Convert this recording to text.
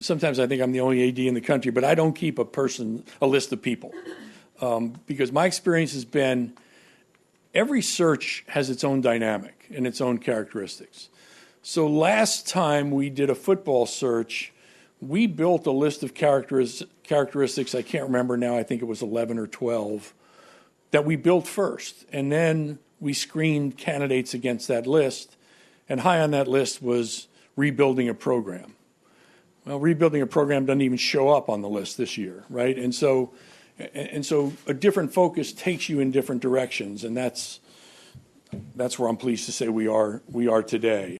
sometimes I think I'm the only AD in the country, but I don't keep a list of people. Because my experience has been every search has its own dynamic and its own characteristics. So last time we did a football search, we built a list of characteristics, I can't remember now, I think it was 11 or 12, that we built first. And then we screened candidates against that list. And high on that list was rebuilding a program. Well, rebuilding a program doesn't even show up on the list this year, right? And so a different focus takes you in different directions, and that's where I'm pleased to say we are today.